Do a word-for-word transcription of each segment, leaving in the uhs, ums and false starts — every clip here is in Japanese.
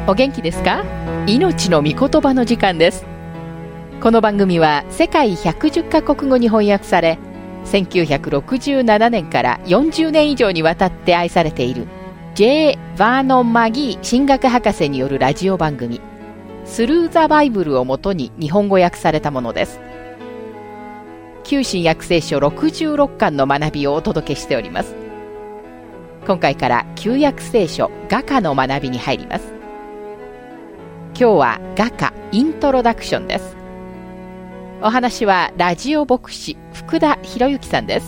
お元気ですか？命の御言葉の時間です。この番組は世界ひゃくじゅっカ国語に翻訳され、せんきゅうひゃくろくじゅうななねんからよんじゅうねん以上にわたって愛されている J. バーノン・マギー神学博士によるラジオ番組スルー・ザ・バイブルをもとに日本語訳されたものです。旧新約聖書ろくじゅうろっかんの学びをお届けしております。今回から旧約聖書雅歌の学びに入ります。今日は雅歌イントロダクションです。お話はラジオ牧師福田博之さんです。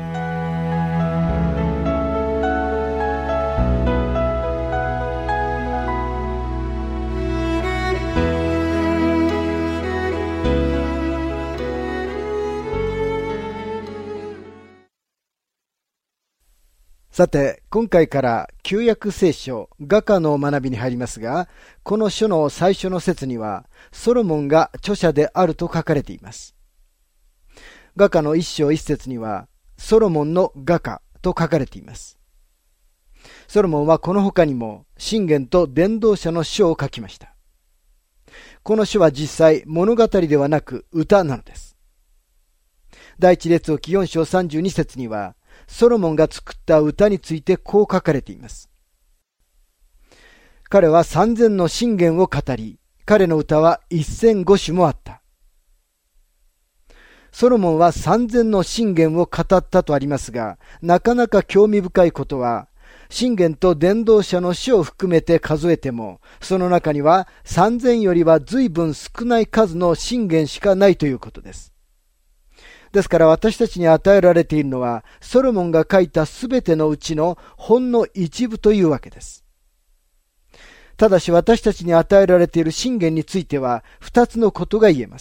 さて、今回から旧約聖書雅歌の学びに入りますが、この書の最初の節にはソロモンが著者であると書かれています。雅歌の一章一節にはソロモンの雅歌と書かれています。ソロモンはこの他にも箴言と伝道者の書を書きました。この書は実際物語ではなく歌なのです。第一列王記よん章さんじゅうに節にはソロモンが作った歌についてこう書かれています。彼は三千の箴言を語り、彼の歌は一千五首もあった。ソロモンは三千の箴言を語ったとありますが、なかなか興味深いことは、箴言と伝道者の詩を含めて数えても、その中には三千よりは随分少ない数の箴言しかないということです。ですから私たちに与えられているのは、ソロモンが書いたすべてのうちのほんの一部というわけです。ただし私たちに与えられている箴言については、二つのことが言えます。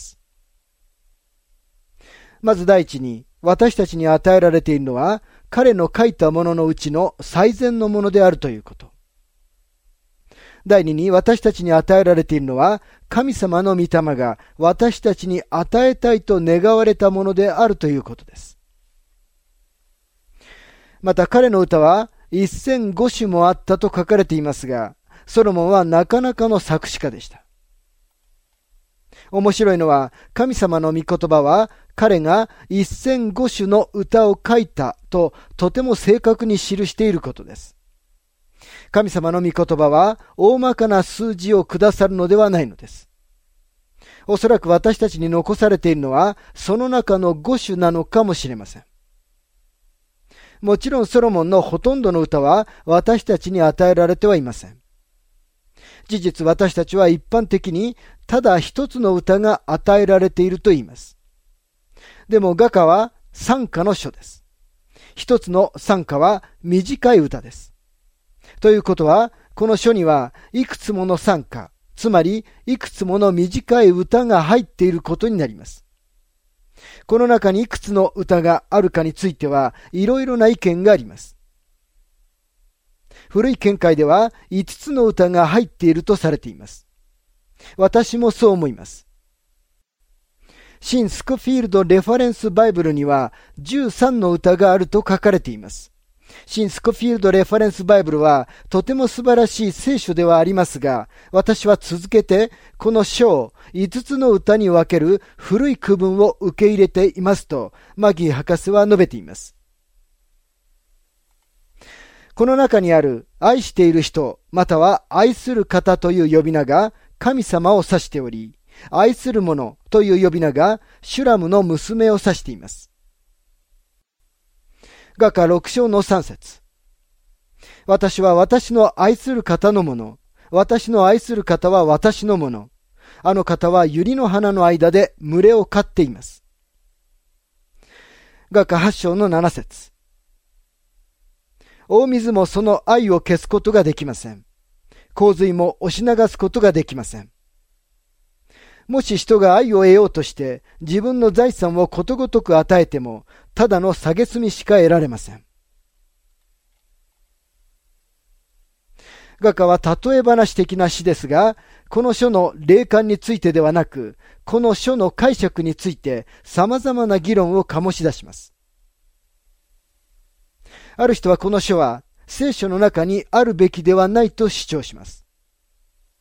まず第一に、私たちに与えられているのは、彼の書いたもののうちの最善のものであるということ。第二に、私たちに与えられているのは、神様の御霊が私たちに与えたいと願われたものであるということです。また彼の歌は一千五首もあったと書かれていますが、ソロモンはなかなかの作詞家でした。面白いのは、神様の御言葉は彼が一千五首の歌を書いたととても正確に記していることです。神様の御言葉は大まかな数字をくださるのではないのです。おそらく私たちに残されているのはその中の五首なのかもしれません。もちろんソロモンのほとんどの歌は私たちに与えられてはいません。事実私たちは一般的にただ一つの歌が与えられていると言います。でも雅歌は賛歌の書です。一つの賛歌は短い歌です。ということは、この書にはいくつもの賛歌、つまりいくつもの短い歌が入っていることになります。この中にいくつの歌があるかについてはいろいろな意見があります。古い見解ではいつつの歌が入っているとされています。私もそう思います。新スコフィールドレファレンスバイブルにはじゅうさんの歌があると書かれています。新スコフィールドレファレンスバイブルはとても素晴らしい聖書ではありますが、私は続けてこの書をいつつの歌に分ける古い区分を受け入れていますとマギー博士は述べています。この中にある愛している人または愛する方という呼び名が神様を指しており、愛する者という呼び名がシュラムの娘を指しています。雅歌ろく章のさん節。私は私の愛する方のもの。私の愛する方は私のもの。あの方は百合の花の間で群れを飼っています。雅歌はち章のなな節。大水もその愛を消すことができません。洪水も押し流すことができません。もし人が愛を得ようとして自分の財産をことごとく与えても、ただの蔑みしか得られません。雅歌は例え話的な詩ですが、この書の霊感についてではなく、この書の解釈について様々な議論を醸し出します。ある人はこの書は聖書の中にあるべきではないと主張します。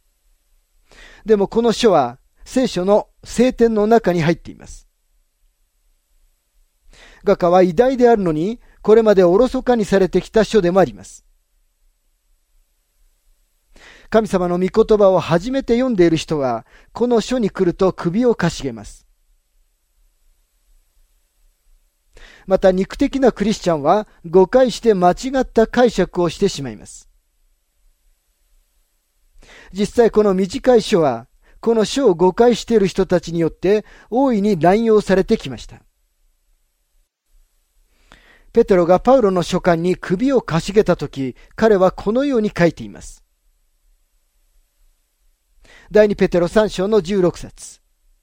でもこの書は聖書の聖典の中に入っています。画家は偉大であるのに、これまでおろそかにされてきた書でもあります。神様の御言葉を初めて読んでいる人は、この書に来ると首をかしげます。また肉的なクリスチャンは誤解して間違った解釈をしてしまいます。実際この短い書は、この書を誤解している人たちによって大いに乱用されてきました。ペテロがパウロの書簡に首をかしげたとき、彼はこのように書いています。第二ペテロさん章のじゅうろく節。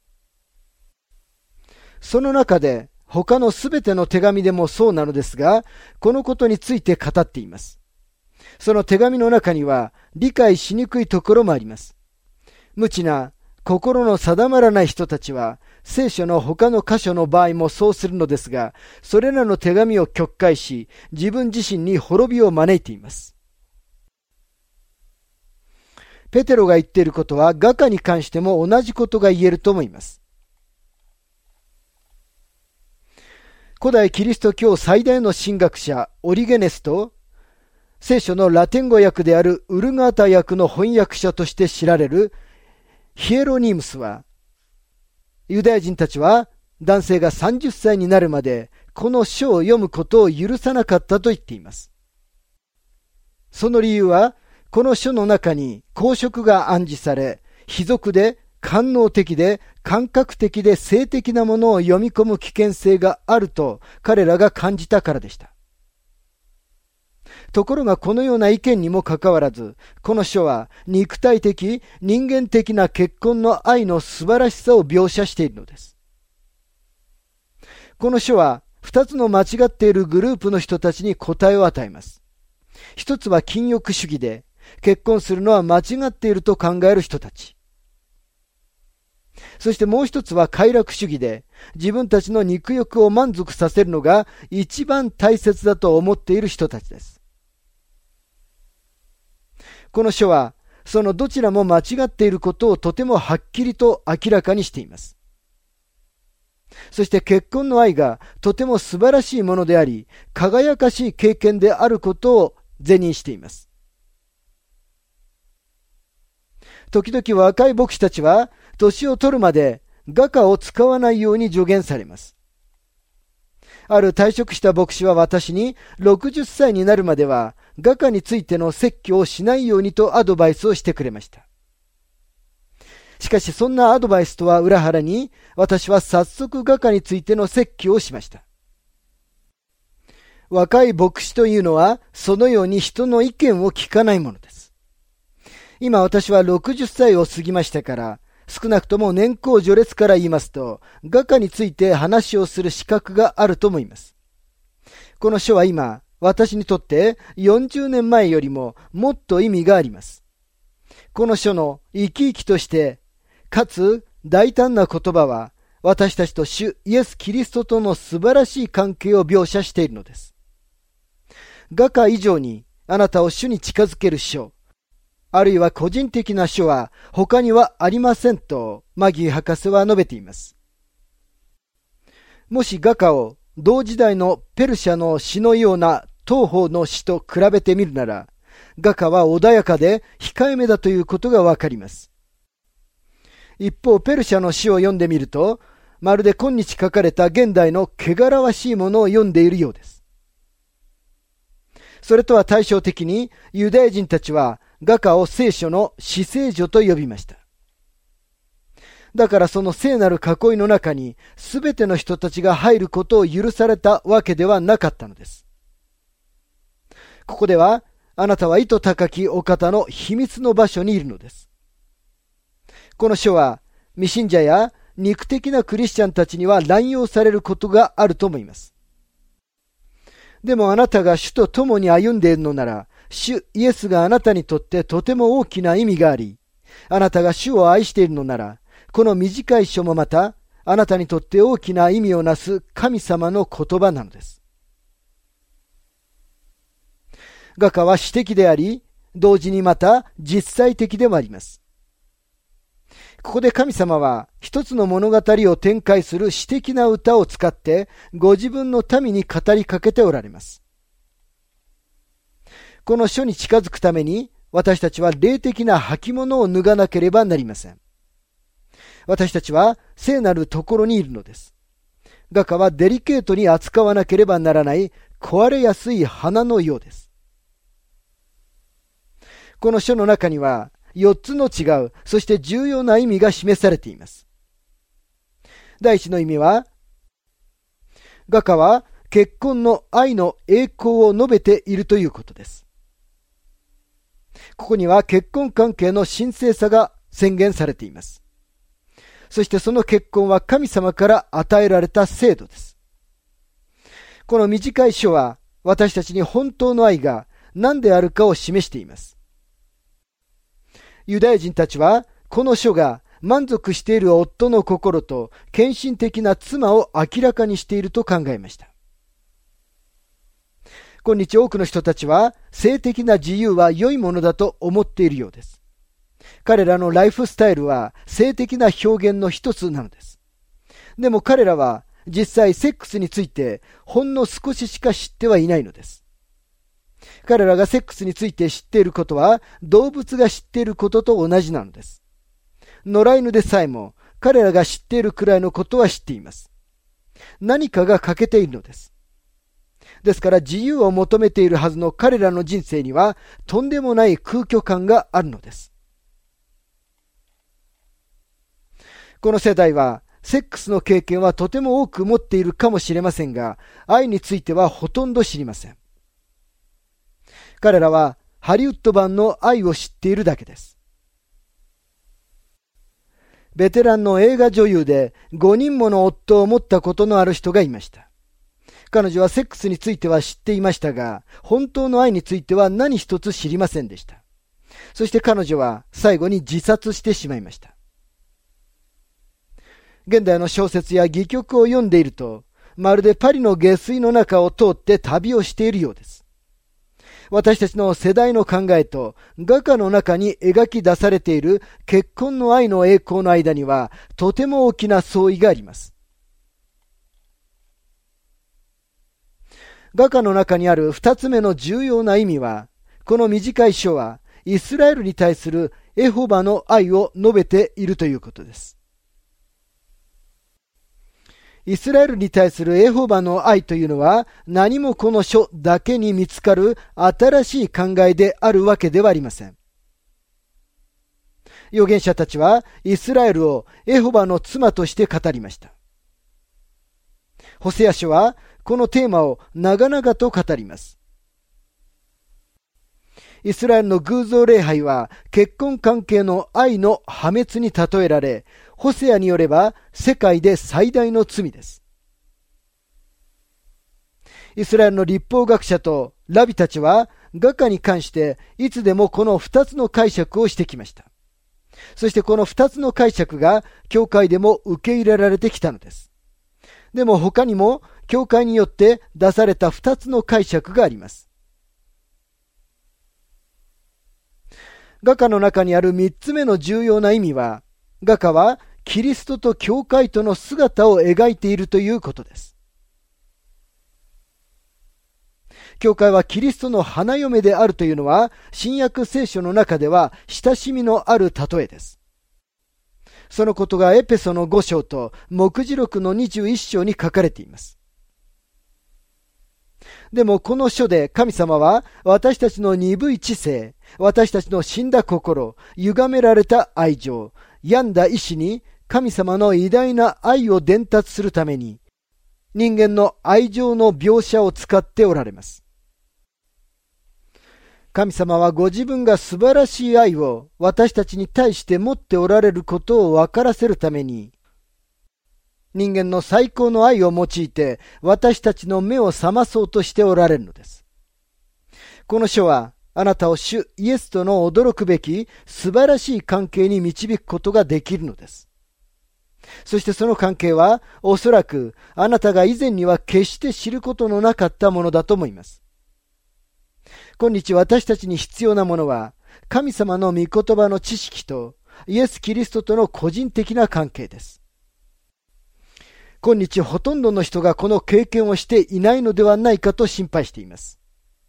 その中で他のすべての手紙でもそうなのですが、このことについて語っています。その手紙の中には理解しにくいところもあります。無知な心の定まらない人たちは聖書の他の箇所の場合もそうするのですが、それらの手紙を曲解し、自分自身に滅びを招いています。ペテロが言っていることは画家に関しても同じことが言えると思います。古代キリスト教最大の神学者オリゲネスと聖書のラテン語訳であるウルガータ訳の翻訳者として知られるヒエロニムスは、ユダヤ人たちは男性がさんじゅっさいになるまでこの書を読むことを許さなかったと言っています。その理由は、この書の中に公職が暗示され、卑俗で官能的で感覚的で性的なものを読み込む危険性があると彼らが感じたからでした。ところがこのような意見にもかかわらず、この書は肉体的、人間的な結婚の愛の素晴らしさを描写しているのです。この書は二つの間違っているグループの人たちに答えを与えます。一つは禁欲主義で、結婚するのは間違っていると考える人たち。そしてもう一つは快楽主義で、自分たちの肉欲を満足させるのが一番大切だと思っている人たちです。この書は、そのどちらも間違っていることをとてもはっきりと明らかにしています。そして結婚の愛がとても素晴らしいものであり、輝かしい経験であることを是認しています。時々若い牧師たちは、年を取るまで画家を使わないように助言されます。ある退職した牧師は私に、ろくじゅっさいになるまでは画家についての説教をしないようにとアドバイスをしてくれました。しかしそんなアドバイスとは裏腹に、私は早速画家についての説教をしました。若い牧師というのは、そのように人の意見を聞かないものです。今私はろくじゅっさいを過ぎましたから、少なくとも年功序列から言いますと、画家について話をする資格があると思います。この書は今、私にとってよんじゅうねんまえよりももっと意味があります。この書の生き生きとして、かつ大胆な言葉は、私たちと主イエス・キリストとの素晴らしい関係を描写しているのです。画家以上にあなたを主に近づける書、あるいは個人的な書は他にはありませんとマギー博士は述べています。もし画家を同時代のペルシャの詩のような東方の詩と比べてみるなら、画家は穏やかで控えめだということがわかります。一方、ペルシャの詩を読んでみると、まるで今日書かれた現代の汚らわしいものを読んでいるようです。それとは対照的に、ユダヤ人たちは画家を聖書の至聖女と呼びました。だからその聖なる囲いの中にすべての人たちが入ることを許されたわけではなかったのです。ここでは、あなたは意図高きお方の秘密の場所にいるのです。この書は未信者や肉的なクリスチャンたちには乱用されることがあると思います。でもあなたが主と共に歩んでいるのなら、主イエスがあなたにとってとても大きな意味があり、あなたが主を愛しているのなら、この短い書もまたあなたにとって大きな意味をなす神様の言葉なのです。画家は詩的であり、同時にまた実際的でもあります。 ここで神様は一つの物語を展開する詩的な歌を使ってご自分の民に語りかけておられます。この書に近づくために私たちは霊的な履物を脱がなければなりません。私たちは聖なるところにいるのです。画家はデリケートに扱わなければならない壊れやすい花のようです。この書の中にはよっつの違う、そして重要な意味が示されています。第一の意味は、画家は結婚の愛の栄光を述べているということです。ここには結婚関係の神聖さが宣言されています。そしてその結婚は神様から与えられた制度です。この短い書は私たちに本当の愛が何であるかを示しています。ユダヤ人たちはこの書が満足している夫の心と献身的な妻を明らかにしていると考えました。今日多くの人たちは性的な自由は良いものだと思っているようです。彼らのライフスタイルは性的な表現の一つなのです。でも彼らは実際セックスについてほんの少ししか知ってはいないのです。彼らがセックスについて知っていることは動物が知っていることと同じなのです。野良犬でさえも彼らが知っているくらいのことは知っています。何かが欠けているのです。ですから自由を求めているはずの彼らの人生にはとんでもない空虚感があるのです。この世代はセックスの経験はとても多く持っているかもしれませんが、愛についてはほとんど知りません。彼らはハリウッド版の愛を知っているだけです。ベテランの映画女優でごにんもの夫を持ったことのある人がいました。彼女はセックスについては知っていましたが、本当の愛については何一つ知りませんでした。そして彼女は最後に自殺してしまいました。現代の小説や戯曲を読んでいると、まるでパリの下水の中を通って旅をしているようです。私たちの世代の考えと画家の中に描き出されている結婚の愛の栄光の間にはとても大きな相違があります。画家の中にある二つ目の重要な意味は、この短い書はイスラエルに対するエホバの愛を述べているということです。イスラエルに対するエホバの愛というのは何もこの書だけに見つかる新しい考えであるわけではありません。預言者たちはイスラエルをエホバの妻として語りました。ホセア書はこのテーマを長々と語ります。イスラエルの偶像礼拝は結婚関係の愛の破滅に例えられ、ホセアによれば世界で最大の罪です。イスラエルの律法学者とラビたちは画家に関していつでもこの二つの解釈をしてきました。そしてこの二つの解釈が教会でも受け入れられてきたのです。でも他にも教会によって出された二つの解釈があります。画家の中にある三つ目の重要な意味は、画家はキリストと教会との姿を描いているということです。教会はキリストの花嫁であるというのは、新約聖書の中では親しみのある例えです。そのことがエペソのご章と黙示録のにじゅういっ章に書かれています。でもこの書で神様は私たちの鈍い知性、私たちの死んだ心、歪められた愛情、病んだ意志に神様の偉大な愛を伝達するために人間の愛情の描写を使っておられます。神様はご自分が素晴らしい愛を私たちに対して持っておられることを分からせるために、人間の最高の愛を用いて私たちの目を覚まそうとしておられるのです。この書はあなたを主イエスとの驚くべき素晴らしい関係に導くことができるのです。そしてその関係はおそらくあなたが以前には決して知ることのなかったものだと思います。今日私たちに必要なものは神様の御言葉の知識とイエス・キリストとの個人的な関係です。今日ほとんどの人がこの経験をしていないのではないかと心配しています。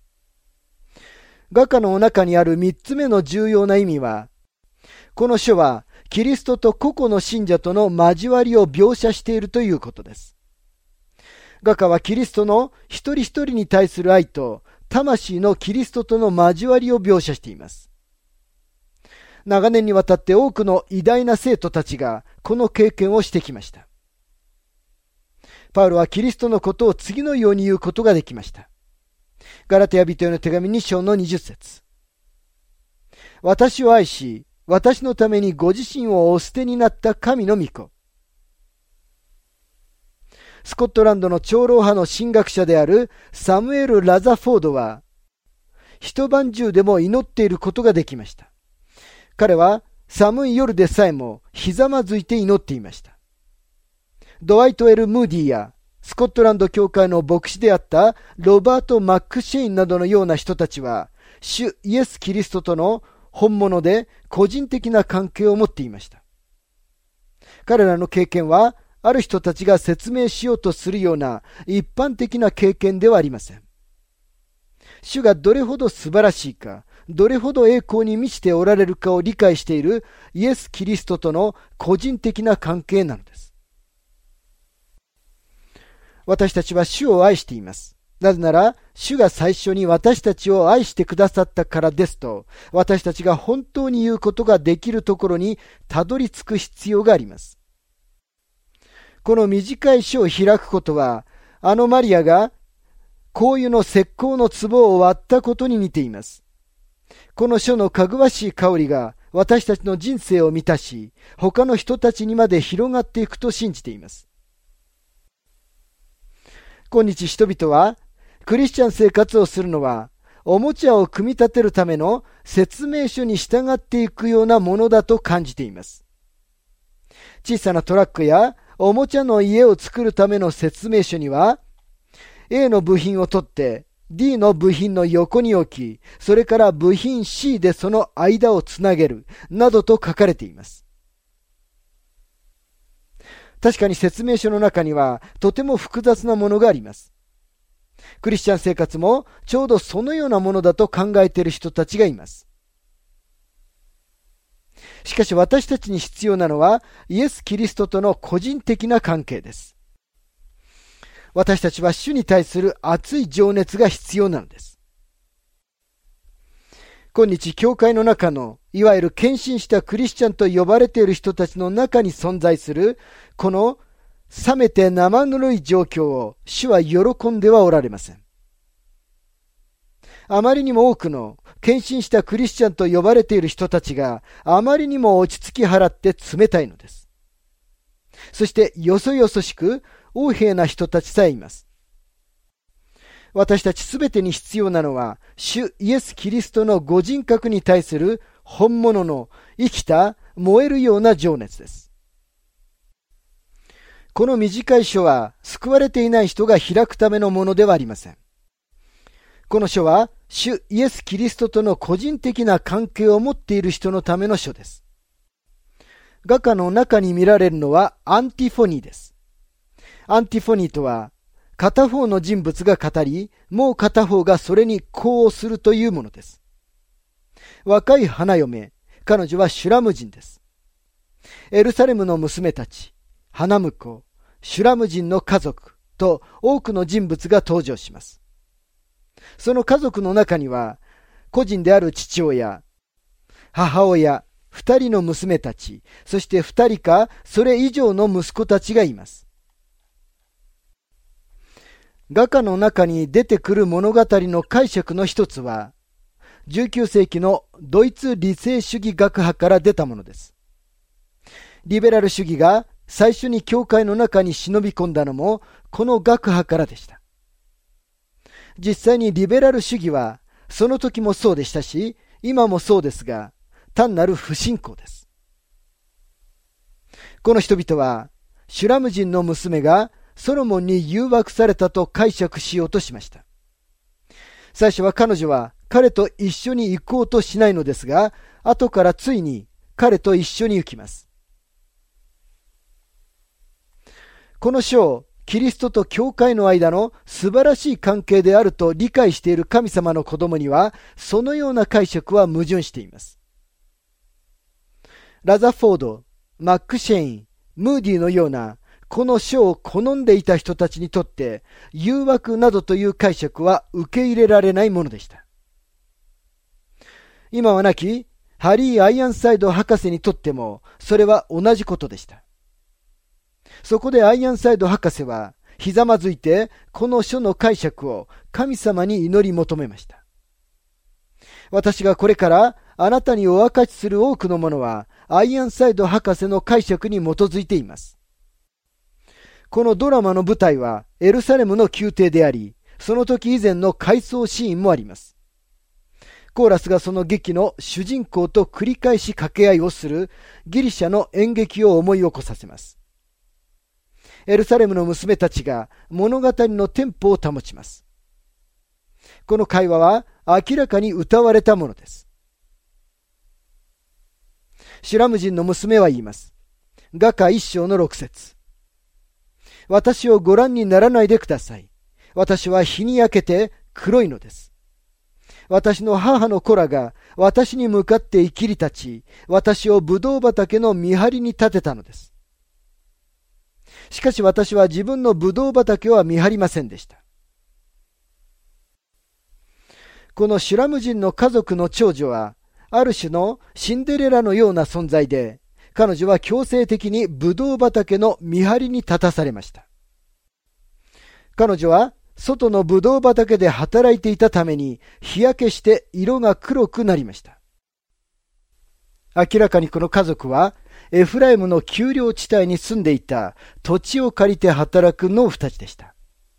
画家の中にある三つ目の重要な意味は、この書はキリストと個々の信者との交わりを描写しているということです。画家はキリストの一人一人に対する愛と魂のキリストとの交わりを描写しています。長年にわたって多くの偉大な生徒たちがこの経験をしてきました。パウロはキリストのことを次のように言うことができました。ガラテヤ人への手紙に章のにじゅっ節。私を愛し、私のためにご自身をお捨てになった神の御子。スコットランドの長老派の神学者であるサムエル・ラザフォードは、一晩中でも祈っていることができました。彼は寒い夜でさえもひざまずいて祈っていました。ドワイト・エル・ムーディやスコットランド教会の牧師であったロバート・マックシェインなどのような人たちは、主イエス・キリストとの本物で個人的な関係を持っていました。彼らの経験は、ある人たちが説明しようとするような一般的な経験ではありません。主がどれほど素晴らしいか、どれほど栄光に満ちておられるかを理解しているイエス・キリストとの個人的な関係なのです。私たちは主を愛しています。なぜなら、主が最初に私たちを愛してくださったからですと、私たちが本当に言うことができるところにたどり着く必要があります。この短い書を開くことは、あのマリアが香油の石膏の壺を割ったことに似ています。この書のかぐわしい香りが私たちの人生を満たし、他の人たちにまで広がっていくと信じています。今日人々は、クリスチャン生活をするのは、おもちゃを組み立てるための説明書に従っていくようなものだと感じています。小さなトラックやおもちゃの家を作るための説明書には、A の部品を取って D の部品の横に置き、それから部品 C でその間をつなげる、などと書かれています。確かに説明書の中にはとても複雑なものがあります。クリスチャン生活もちょうどそのようなものだと考えている人たちがいます。しかし私たちに必要なのはイエス・キリストとの個人的な関係です。私たちは主に対する熱い情熱が必要なのです。今日教会の中のいわゆる献身したクリスチャンと呼ばれている人たちの中に存在するこの冷めて生ぬるい状況を主は喜んではおられません。あまりにも多くの献身したクリスチャンと呼ばれている人たちがあまりにも落ち着き払って冷たいのです。そしてよそよそしく横柄な人たちさえいます。私たちすべてに必要なのは主イエス・キリストのご人格に対する本物の生きた燃えるような情熱です。この短い書は救われていない人が開くためのものではありません。この書は主イエス・キリストとの個人的な関係を持っている人のための書です。画家の中に見られるのはアンティフォニーです。アンティフォニーとは片方の人物が語り、もう片方がそれに呼応するというものです。若い花嫁、彼女はシュラム人です。エルサレムの娘たち、花婿、シュラム人の家族と多くの人物が登場します。その家族の中には、個人である父親、母親、二人の娘たち、そして二人かそれ以上の息子たちがいます。画家の中に出てくる物語の解釈の一つは、じゅうきゅう世紀のドイツ理性主義学派から出たものです。リベラル主義が最初に教会の中に忍び込んだのもこの学派からでした。実際にリベラル主義はその時もそうでしたし、今もそうですが、単なる不信仰です。この人々はシュラム人の娘がソロモンに誘惑されたと解釈しようとしました。最初は彼女は彼と一緒に行こうとしないのですが、後からついに彼と一緒に行きます。この書をキリストと教会の間の素晴らしい関係であると理解している神様の子供には、そのような解釈は矛盾しています。ラザフォード、マックシェイン、ムーディのようなこの書を好んでいた人たちにとって誘惑などという解釈は受け入れられないものでした。今は亡きハリー・アイアンサイド博士にとってもそれは同じことでした。そこでアイアンサイド博士はひざまずいてこの書の解釈を神様に祈り求めました。私がこれからあなたにお明かしする多くのものはアイアンサイド博士の解釈に基づいています。このドラマの舞台はエルサレムの宮廷であり、その時以前の回想シーンもあります。コーラスがその劇の主人公と繰り返し掛け合いをするギリシャの演劇を思い起こさせます。エルサレムの娘たちが物語のテンポを保ちます。この会話は明らかに歌われたものです。シュラム人の娘は言います。雅歌一章の六節。私をご覧にならないでください。私は日に焼けて黒いのです。私の母の子らが私に向かって生きり立ち、私をブドウ畑の見張りに立てたのです。しかし私は自分のブドウ畑は見張りませんでした。このシュラム人の家族の長女は、ある種のシンデレラのような存在で、彼女は強制的にブドウ畑の見張りに立たされました。彼女は外のブドウ畑で働いていたために日焼けして色が黒くなりました。明らかにこの家族はエフライムの丘陵地帯に住んでいた土地を借りて働く農夫たちでした。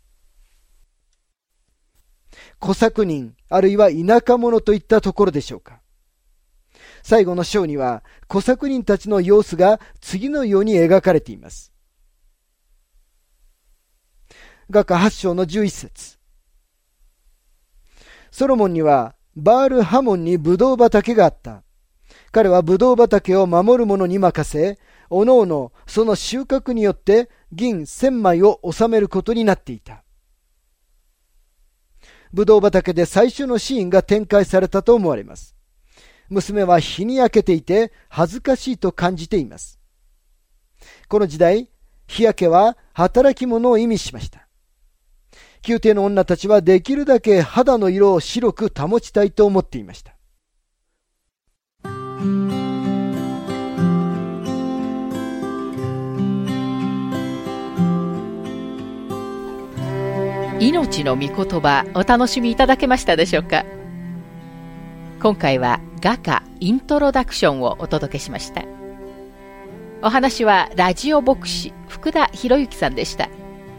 小作人あるいは田舎者といったところでしょうか。最後の章には小作人たちの様子が次のように描かれています。雅歌はち章のじゅういち節。ソロモンにはバールハモンにブドウ畑があった。彼はブドウ畑を守る者に任せ、おのおのその収穫によって銀千枚を納めることになっていた。ブドウ畑で最初のシーンが展開されたと思われます。娘は日に焼けていて恥ずかしいと感じています。この時代、日焼けは働き者を意味しました。宮廷の女たちはできるだけ肌の色を白く保ちたいと思っていました。 命の御言葉、お楽しみいただけましたでしょうか。今回は雅歌イントロダクションをお届けしました。お話はラジオ牧師福田博之さんでした。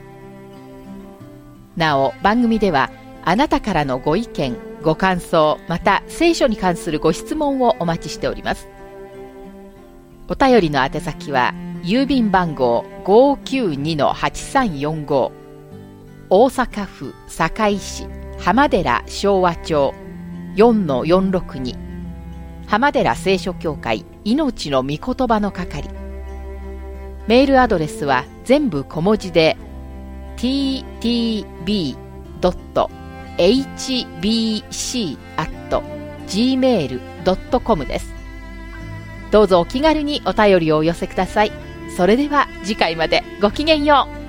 なお番組ではあなたからのご意見ご感想また聖書に関するご質問をお待ちしております。お便りの宛先は郵便番号 ごーきゅうにのはちさんよんご 大阪府堺市浜寺昭和町 よんのよんろくに 浜寺聖書協会命の御言葉の係。メールアドレスは全部小文字で ティーティービードットエイチビーシーアットジーメールドットコム です。どうぞお気軽にお便りをお寄せください。それでは次回までごきげんよう。